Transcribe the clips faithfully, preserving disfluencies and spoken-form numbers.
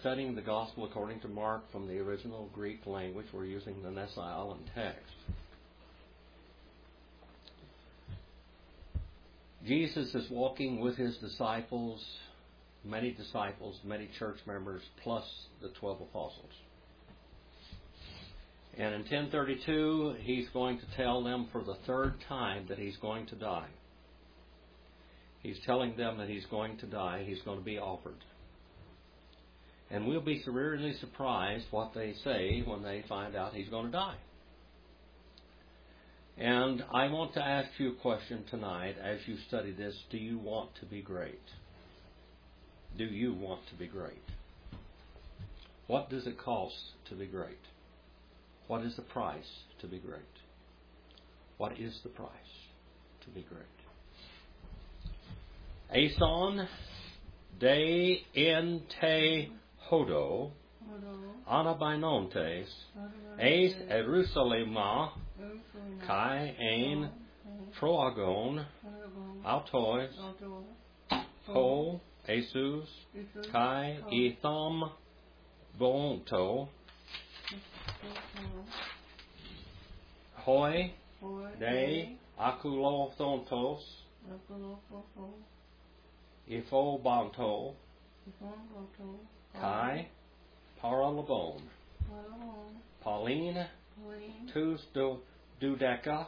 studying the Gospel according to Mark from the original Greek language. We're using the Nessa Island text. Jesus is walking with his disciples, many disciples, many church members, plus the twelve apostles. And in ten thirty-two, he's going to tell them for the third time that he's going to die. He's telling them that he's going to die. He's going to be offered. And we'll be severely surprised what they say when they find out he's going to die. And I want to ask you a question tonight as you study this. Do you want to be great? Do you want to be great? What does it cost to be great? What is the price to be great? What is the price to be great? Ason de en te hodo anabainontes eis Jerusalema kai ein proagon autois ho Jesus kai etham bonto hoi de akulonthontos ifo banto kai paralabon Pauline tus do dudeca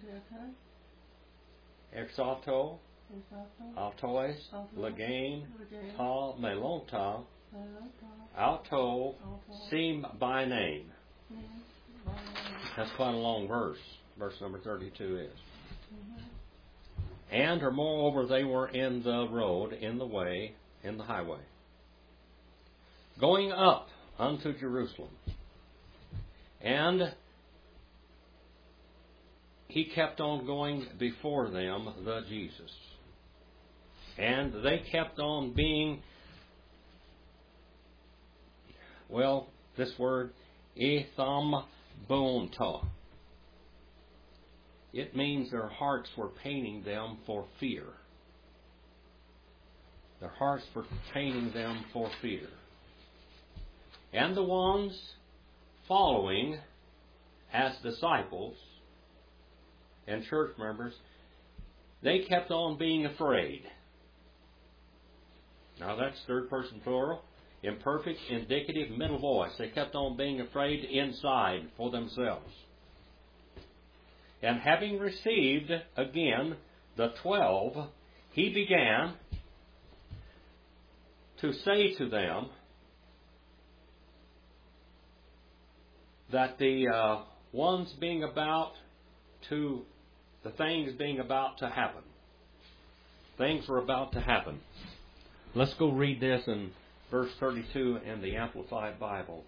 exato autois legain pa melonta auto seem by name. That's quite a long verse. Verse number thirty-two is. And or moreover they were in the road, in the way, in the highway, going up unto Jerusalem. And he kept on going before them, the Jesus. And they kept on being, well, this word, etham bonta. It means their hearts were paining them for fear. Their hearts were paining them for fear. And the ones following as disciples and church members, they kept on being afraid. Now that's third person plural. Imperfect, indicative, middle voice. They kept on being afraid inside for themselves. And having received again the twelve, he began to say to them that the uh, ones being about to, the things being about to happen. Things were about to happen. Let's go read this in verse thirty-two in the Amplified Bible.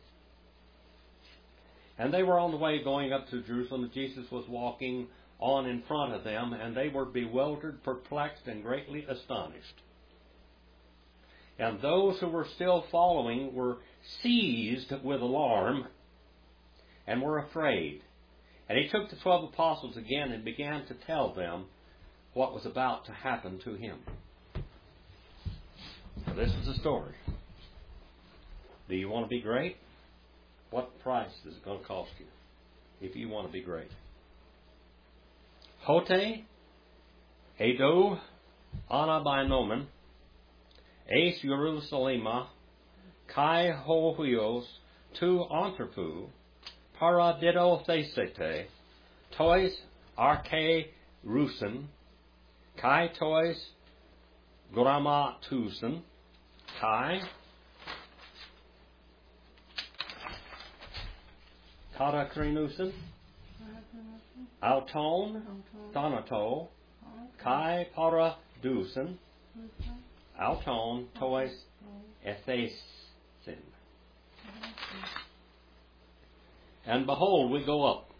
And they were on the way going up to Jerusalem. Jesus was walking on in front of them, and they were bewildered, perplexed, and greatly astonished. And those who were still following were seized with alarm and were afraid. And he took the twelve apostles again and began to tell them what was about to happen to him. Now, this is the story. Do you want to be great? What price is it going to cost you if you want to be great? Hote, Edo, Anabainomen, Eis Jerusalema, Kai Hohuios, Tu Anthropu, Paradido Thesete, Tois Arche Rusen, Kai Tois Grammatusen, Kai Karakrinusen, Auton, Thanato, Kai Paradusen, Auton Tois Ethesin. And behold, we go up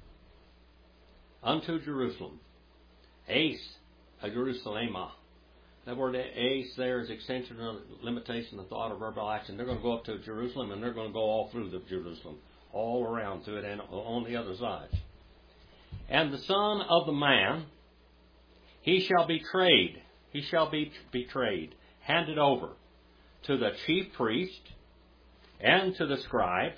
unto Jerusalem. Ace, a Jerusalema. That word ace there is extension or limitation of thought or verbal action. They're going to go up to Jerusalem, and they're going to go all through the Jerusalem, all around to it and on the other side. And the Son of the Man, he shall be betrayed. He shall be betrayed, handed over to the chief priest and to the scribes,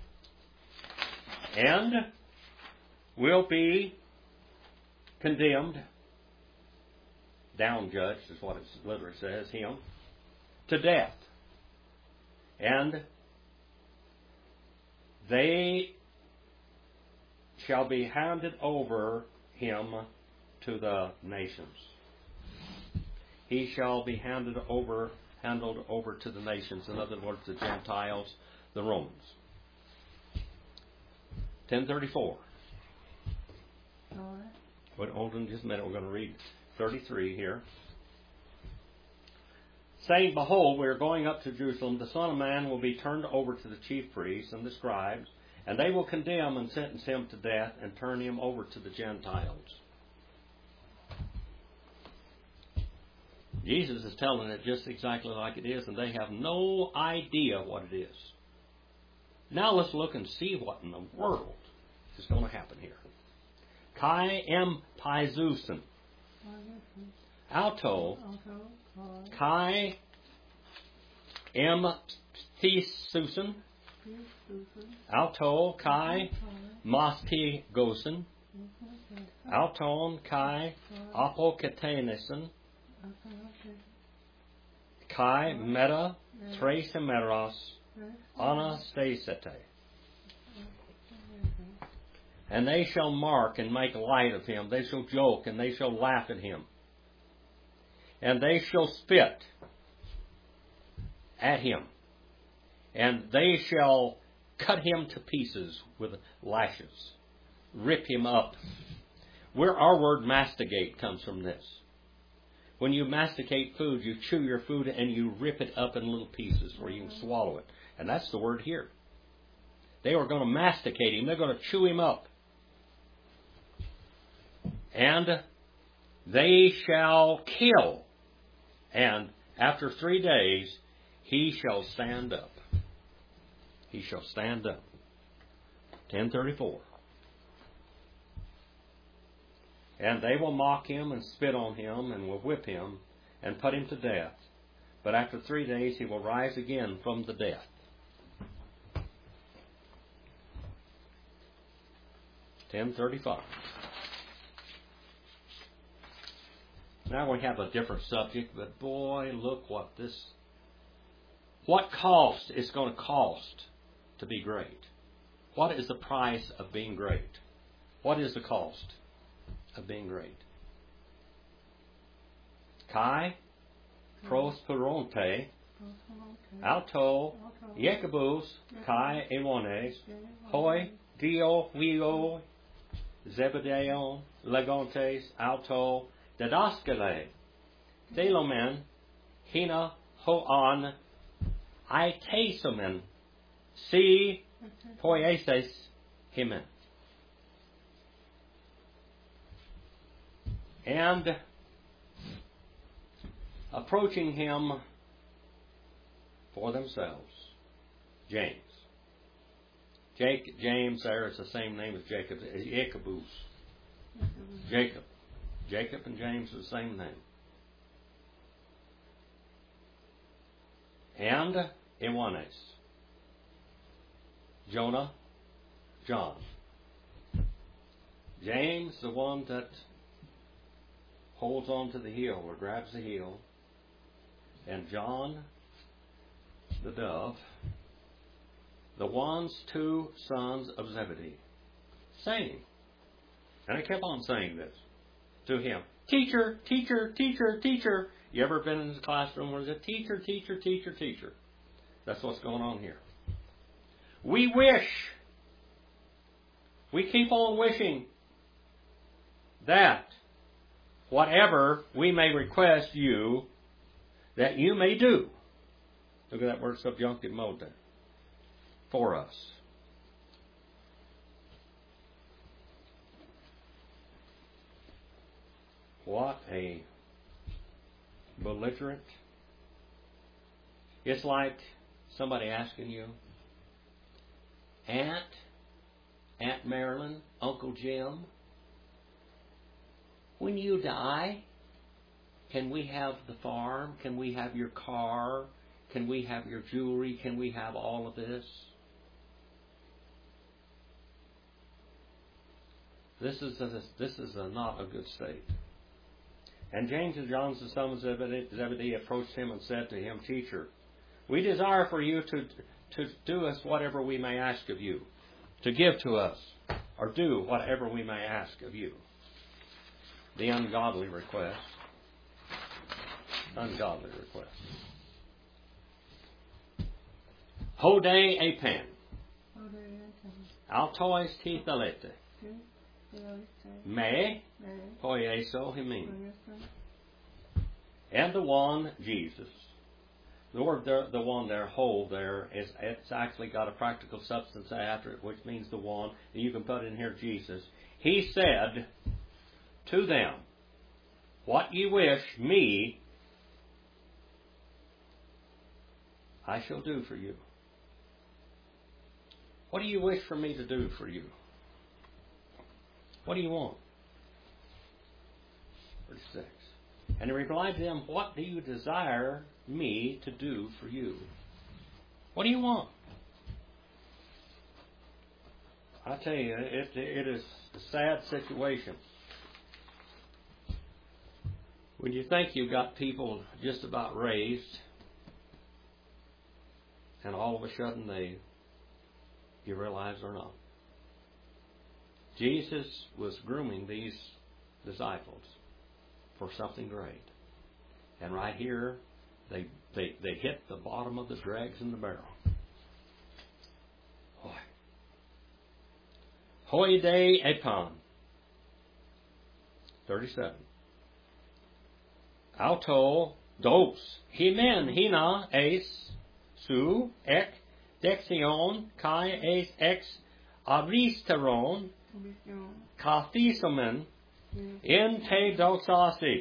and will be condemned, down judged is what it literally says, him, to death. And they shall be handed over him to the nations. He shall be handed over, handled over to the nations. In other words, the Gentiles, the Romans. ten thirty-four. Wait, hold on just a minute. We're going to read thirty-three here. Saying, Behold, we are going up to Jerusalem. The Son of Man will be turned over to the chief priests and the scribes, and they will condemn and sentence him to death and turn him over to the Gentiles. Jesus is telling it just exactly like it is, and they have no idea what it is. Now let's look and see what in the world is going to happen here. Kai em paizusen. Auto. Kai em thesusen. Auto kai masti gosen. Auton kai apokatenesen. Kai meta tres emeros anastasete. And they shall mark and make light of him. They shall joke and they shall laugh at him. And they shall spit at him. And they shall cut him to pieces with lashes. Rip him up. Where our word masticate comes from this. When you masticate food, you chew your food and you rip it up in little pieces where you can swallow it. And that's the word here. They were going to masticate him. They're going to chew him up. And they shall kill. And after three days, he shall stand up. He shall stand up. ten thirty-four. And they will mock him and spit on him and will whip him and put him to death. But after three days he will rise again from the death. ten thirty-five. Now we have a different subject, but boy, look what this, what cost it's going to cost to be great. What is the price of being great? What is the cost of being great? Kai prosperonte auto Jacobus kai evones hoi dio vio Zebedeo legontes auto didaskale delomen hina hoan aitesomen si poieses himen. And approaching him for themselves, James. Jake, James there is the same name as Jacob, Jacobus. Jacob. Jacob and James are the same name. And Ioannes. Jonah, John. James, the one that holds on to the heel or grabs the heel. And John, the dove. The ones two sons of Zebedee. Saying, and I kept on saying this to him, teacher, teacher, teacher, teacher. You ever been in the classroom where there's a teacher, teacher, teacher, teacher? That's what's going on here. We wish, we keep on wishing that whatever we may request you, that you may do. Look at that word subjunctive mode there. For us. What a belligerent. It's like somebody asking you, Aunt, Aunt Marilyn, Uncle Jim, when you die, can we have the farm? Can we have your car? Can we have your jewelry? Can we have all of this? This is a, this is a, not a good state. And James and John, the sons of Zebedee, approached him and said to him, Teacher, we desire for you to, to do us whatever we may ask of you, to give to us, or do whatever we may ask of you. The ungodly request. Ungodly request. Hode epen. Altois tithalete. Me. Poieso himin. And the one, Jesus. The word there, the one there, whole there, is it's actually got a practical substance after it, which means the one. And you can put in here Jesus. He said to them, what ye wish me, I shall do for you. What do you wish for me to do for you? What do you want? Verse six. And he replied to them, what do you desire me to do for you? What do you want? I tell you, it, it is a sad situation. When you think you've got people just about raised, and all of a sudden they, you realize they're not. Jesus was grooming these disciples for something great. And right here, they they, they hit the bottom of the dregs in the barrel. Boy. Hoi de epan. thirty-seven. Auto dos. Himen hina es su ek dexion kai es ex aristeron kathisomen in te dosasi.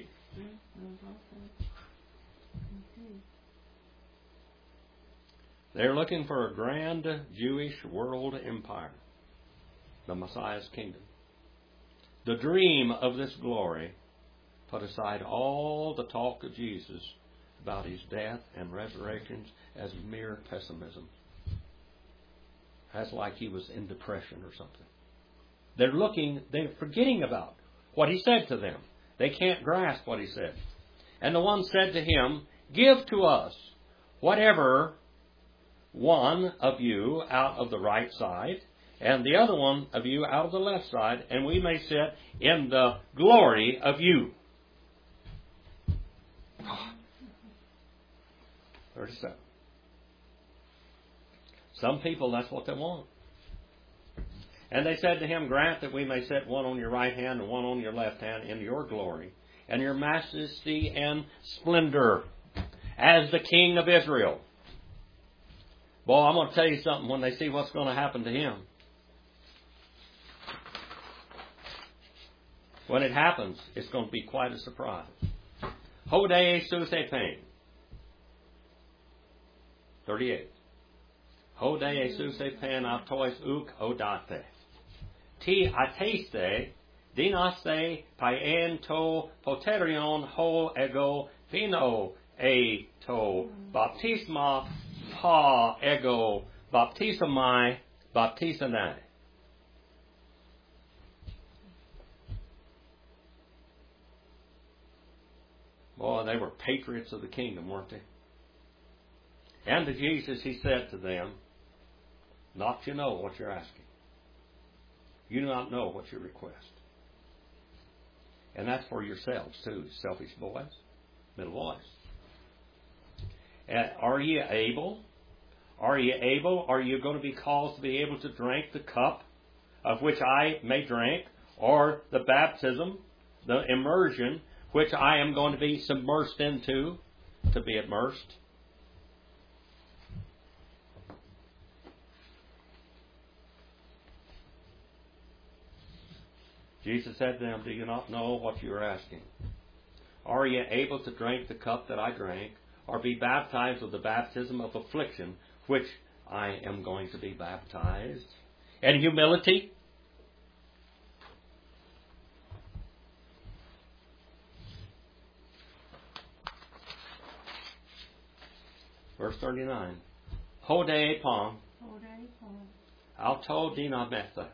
They're looking for a grand Jewish world empire, the Messiah's kingdom. The dream of this glory put aside all the talk of Jesus about his death and resurrections as mere pessimism. That's like he was in depression or something. They're looking, they're forgetting about what he said to them. They can't grasp what he said. And the one said to him, give to us whatever one of you out of the right side, and the other one of you out of the left side, and we may sit in the glory of you. thirty-seven. Some people, that's what they want. And they said to him, grant that we may sit one on your right hand and one on your left hand in your glory and your majesty and splendor as the King of Israel. Boy, I'm going to tell you something when they see what's going to happen to him. When it happens, it's going to be quite a surprise. Hode Jesus epen. thirty-eight. Hode Jesus epen autois uk odate. Ti ateste dinaste paen to poterion ho ego pino e to baptisma ha ego baptismai baptisanai. Boy, they were patriots of the kingdom, weren't they? And to Jesus he said to them, not you know what you're asking. You do not know what you request. And that's for yourselves too, selfish boys, middle boys. Uh, are you able? Are you able? Are you going to be caused to be able to drink the cup of which I may drink, or the baptism, the immersion, which I am going to be submersed into, to be immersed? Jesus said to them, do you not know what you are asking? Are you able to drink the cup that I drank, or be baptized with the baptism of affliction, which I am going to be baptized? And humility? Verse thirty-nine. Hode pong. Alto dina metha.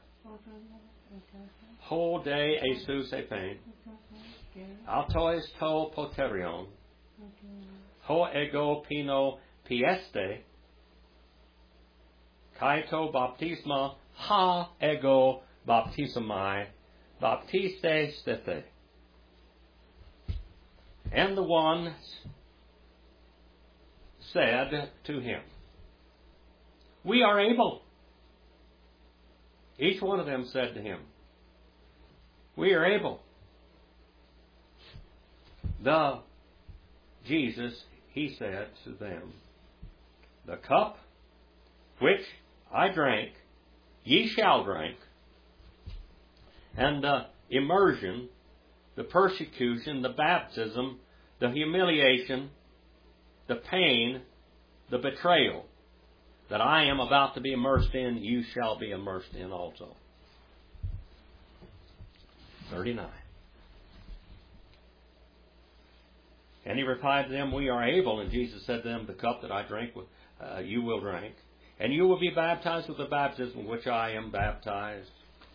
Hode esus epen. Altois to poterion. Ho ego pino pieste. Kaito baptisma ha ego baptismai. Baptiste stithe. And the one said to him, we are able. Each one of them said to him, we are able. The Jesus, he said to them, the cup which I drank, ye shall drink. And the immersion, the persecution, the baptism, the humiliation, the pain, the betrayal that I am about to be immersed in, you shall be immersed in also. thirty-nine. And he replied to them, we are able. And Jesus said to them, the cup that I drink, with, uh, you will drink. And you will be baptized with the baptism which I am baptized.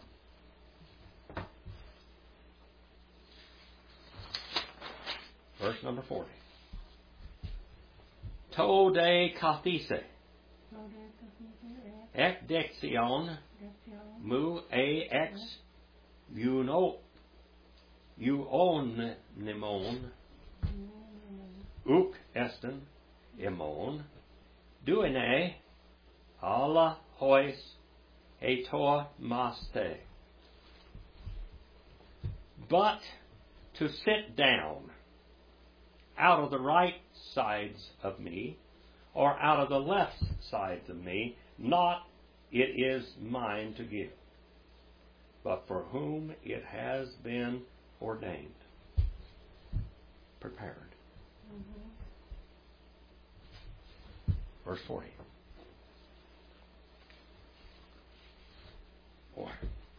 Verse number forty. To de kathise. Ek dexion. Mu a ex. Uno. Uonnemon. Uk esten. Emon. Duene. Alla hois. Etor maste. But to sit down out of the right sides of me, or out of the left sides of me, not it is mine to give, but for whom it has been ordained, prepared. Mm-hmm. Verse forty. Boy.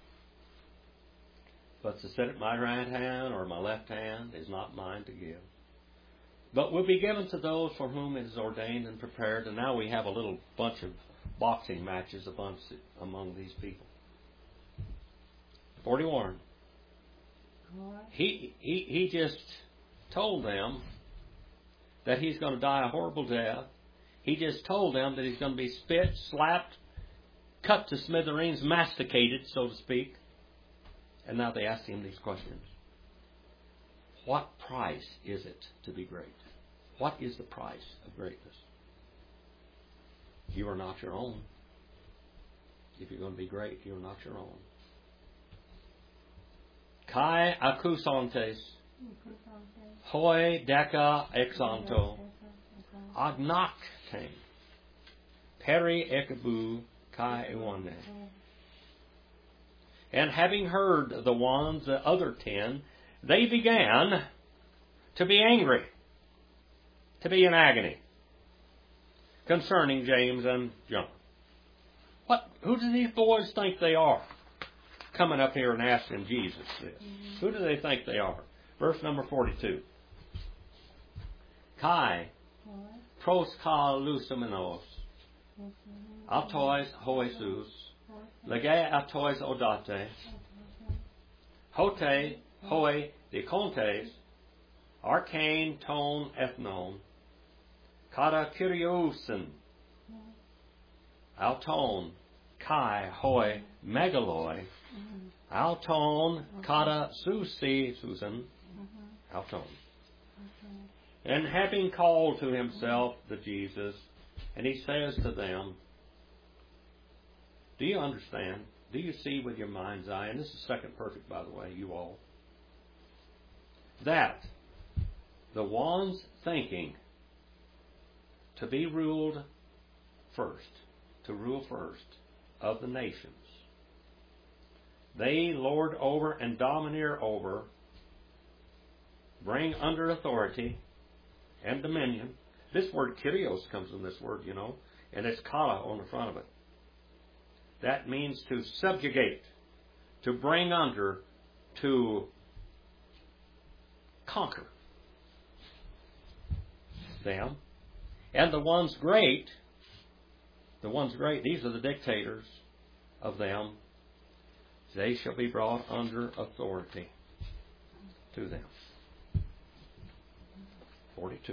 But to sit at my right hand or my left hand is not mine to give, but will be given to those for whom it is ordained and prepared. And now we have a little bunch of boxing matches among, among these people. forty-one. He, he, he just told them that he's going to die a horrible death. He just told them that he's going to be spit, slapped, cut to smithereens, masticated, so to speak. And now they ask him these questions. What price is it to be great? What is the price of greatness? You are not your own. If you're going to be great, you are not your own. Kai acousantes, hoi deca exanto, agnacte, peri ekabu kai ewane. And having heard the ones, the other ten, they began to be angry, to be in agony concerning James and John. What? Who do these boys think they are? Coming up here and asking Jesus this. Mm-hmm. Who do they think they are? Verse number forty-two. Kai pros ka lusamenos autois hoesus lege autois odate hote hoi de contes arcane ton ethnon kata kyriousen auton kai hoi megaloi auton kata susi susan auton. And having called to himself the Jesus, and he says to them, do you understand? Do you see with your mind's eye? And this is second perfect, by the way, you all. That the ones thinking to be ruled first, to rule first of the nations, they lord over and domineer over, bring under authority and dominion. This word kyrios comes from this word, you know, and it's kata on the front of it. That means to subjugate, to bring under, to conquer them. And the ones great, the ones great, these are the dictators of them, they shall be brought under authority to them. forty-two.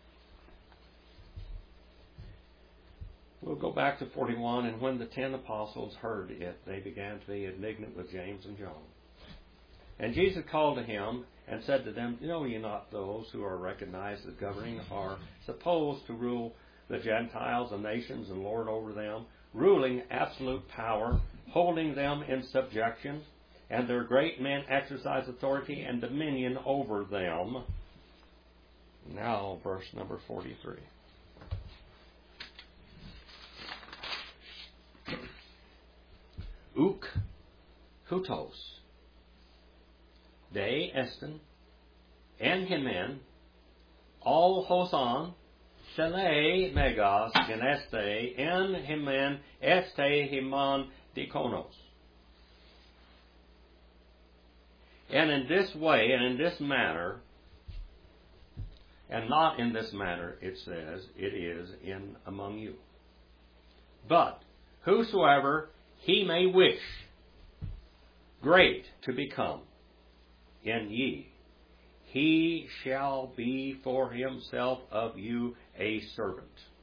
We'll go back to forty-one. And when the ten apostles heard it, they began to be indignant with James and John. And Jesus called to him and said to them, Know ye not those who are recognized as governing are supposed to rule the Gentiles and nations and lord over them, ruling absolute power, holding them in subjection, and their great men exercise authority and dominion over them. Now, verse number forty-three. Uk hutos, de estin, en himen, all hosan, tele megas geneste, en himen este himan dikonos. And in this way, and in this manner, and not in this manner, it says, it is in among you. But whosoever he may wish great to become in ye, he shall be for himself of you a servant.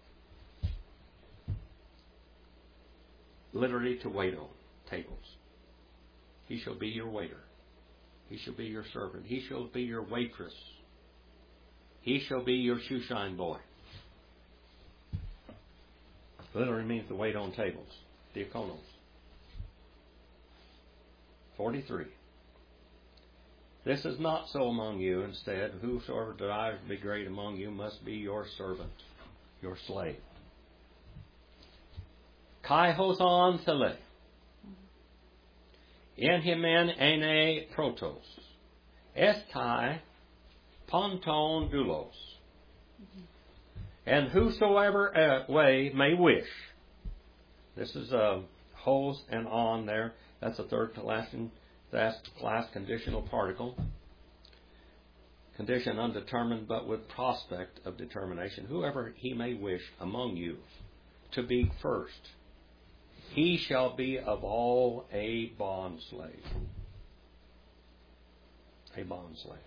Literally, to wait on tables. He shall be your waiter. He shall be your servant. He shall be your waitress. He shall be your shoeshine boy. Literally means to wait on tables. Diakonos. forty-three. This is not so among you. Instead, whosoever desires to be great among you must be your servant, your slave. Kai hosan tele. En himen ene protos. Estai ponton doulos. And whosoever way may wish. This is a hos and on there. That's a third class, that's class conditional particle. Condition undetermined, but with prospect of determination. Whoever he may wish among you to be first, he shall be of all a bond slave. A bond slave.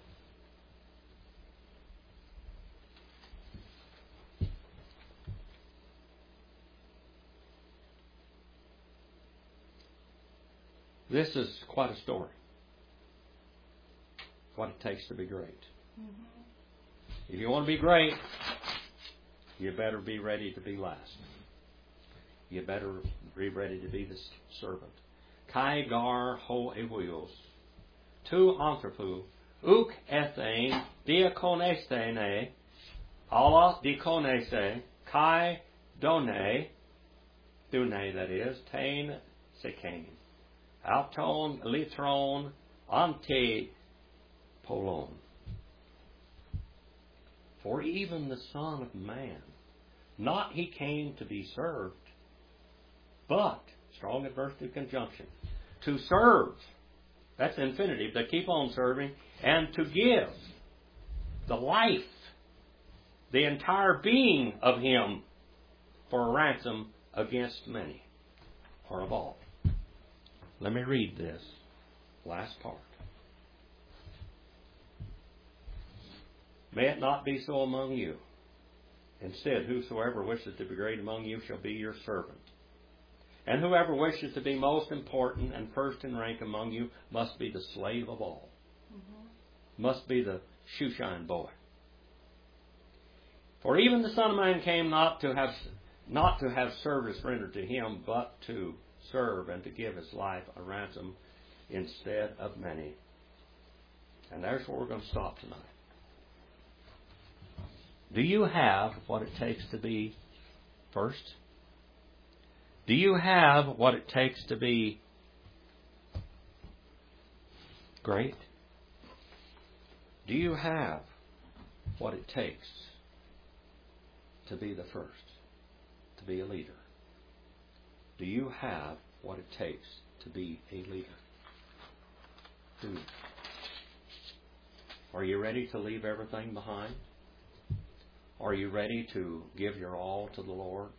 This is quite a story. What it takes to be great. Mm-hmm. If you want to be great, you better be ready to be last. You better be ready to be the servant. Kai gar ho ewios. Tu anthropu. Uk ethane diakonestene. Allah diakonese. Kai done. Dune, that is. Tain sekane. Auton litron ante polon. For even the Son of Man, not he came to be served, but, strong adversative conjunction, to serve. That's infinitive. They keep on serving. And to give the life, the entire being of him for a ransom against many, or of all. Let me read this last part. May it not be so among you. Instead, whosoever wishes to be great among you shall be your servant. And whoever wishes to be most important and first in rank among you must be the slave of all. Mm-hmm. Must be the shoeshine boy. For even the Son of Man came not to have not to have service rendered to him, but to serve and to give his life a ransom instead of many. And there's where we're going to stop tonight. Do you have what it takes to be first? Do you have what it takes to be great? Do you have what it takes to be the first, to be a leader? Do you have what it takes to be a leader? Do you? Are you ready to leave everything behind? Are you ready to give your all to the Lord?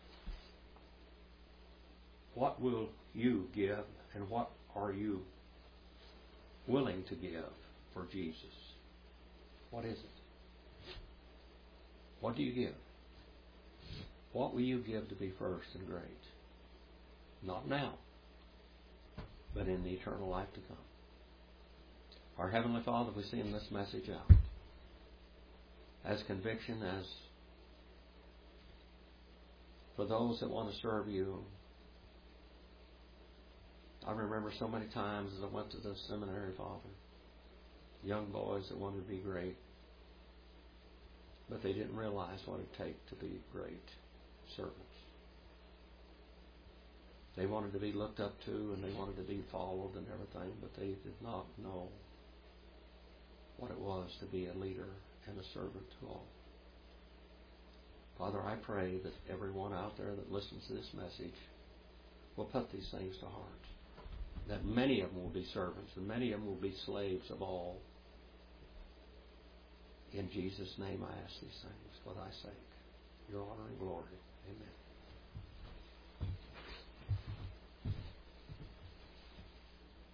What will you give, and what are you willing to give for Jesus? What is it? What do you give? What will you give to be first and great? Not now, but in the eternal life to come. Our Heavenly Father, we send this message out as conviction, as for those that want to serve you. I remember so many times as I went to the seminary, Father, young boys that wanted to be great, but they didn't realize what it takes to be great servants. They wanted to be looked up to and they wanted to be followed and everything, but they did not know what it was to be a leader and a servant to all. Father, I pray that everyone out there that listens to this message will put these things to heart. That many of them will be servants and many of them will be slaves of all. In Jesus' name I ask these things for thy sake, your honor and glory. Amen.